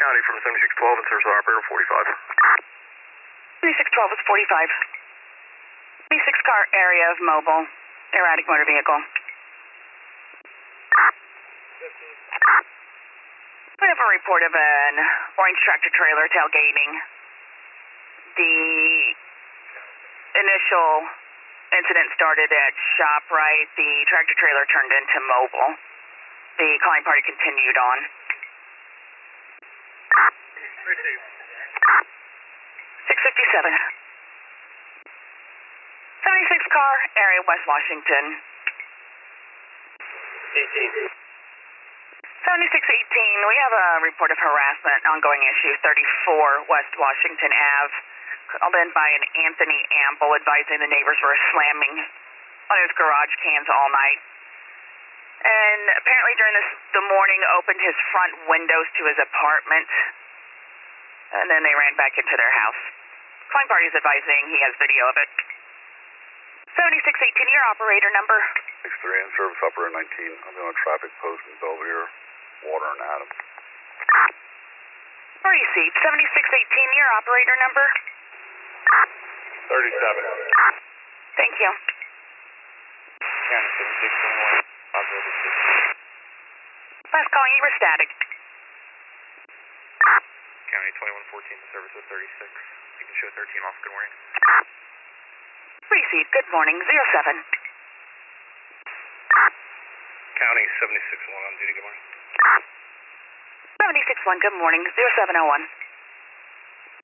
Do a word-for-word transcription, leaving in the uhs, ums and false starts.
County from seventy-six twelve and service operator forty-five. seventy-six twelve is forty-five. twenty-six car area of mobile, erratic motor vehicle. We have a report of an orange tractor trailer tailgating. The initial incident started at ShopRite. The tractor trailer turned into mobile. The calling party continued on. six fifty-seven. seventy-six car, area West Washington. eighteen. seventy-six eighteen, we have a report of harassment, ongoing issue, thirty-four West Washington Avenue. Called in by an Anthony Amble advising the neighbors were slamming on his garage cans all night. And apparently during this, the morning opened his front windows to his apartment. And then they ran back into their house. Calling party is advising he has video of it. seventy-six eighteen, your operator number. six three and service operator nineteen. I'm on a traffic post in Belvedere, Water and Adams. Received. seventy-six eighteen, your operator number. thirty-seven. Thank you. County seventy-six twenty-one. Operator six. Last calling, you were static. County twenty-one fourteen, service of thirty-six. You can show thirteen off. Good morning. Received. Good morning. zero seven. County seventy-six one on duty. Good morning. seventy-six one. Good morning. zero seven oh one.